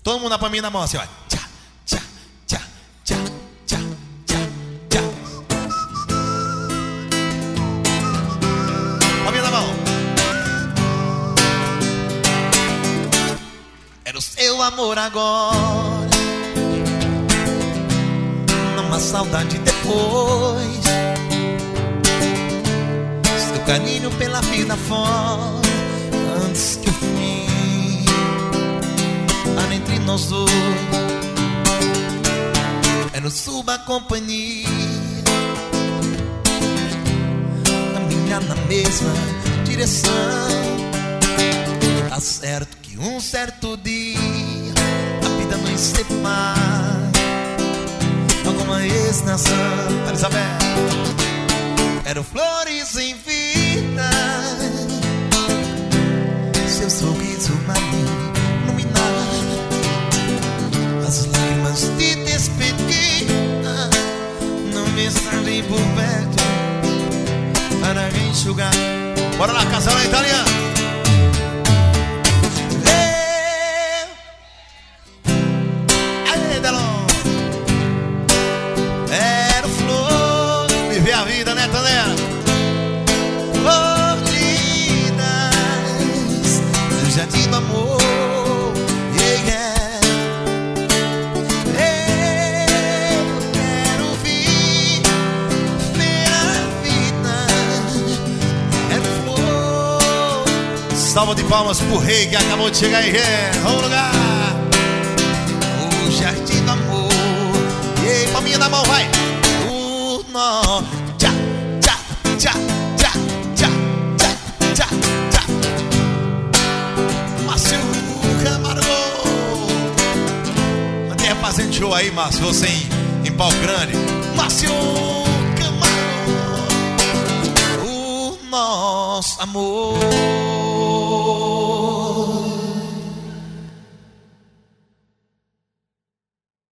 Todo mundo na palminha da mão assim, ó. Tchá, tchá, tchá, tchá, tchá, tchá, tchá. Palminha da mão. Era o seu amor agora, não há saudade depois. Seu carinho pela vida fora, antes que o fim para entre nós dois. Era sua companhia, caminhar na mesma direção. Tá certo que um certo dia a vida nos separa, alguma estação. Elizabeth. Eram flores em vida, seu sorriso me iluminava, as lágrimas de despedida não me estavam por perto para me enxugar. Bora lá, casal italiano. Era flor, viver a vida, né, Tanera? Floridas do jardim do amor, yeah, yeah. Eu quero viver a vida. Era flor. Salva de palmas pro rei que acabou de chegar aí, vamos no lugar. O jardim do amor. Ei, palminha da mão, vai. Nó. Tchá, tchá, tchá, tchá, tchá, tchá, tchá, tchá. Márcio Camargo. Até fazendo show aí, Márcio. Você em pau grande. Márcio Camargo. O nosso amor.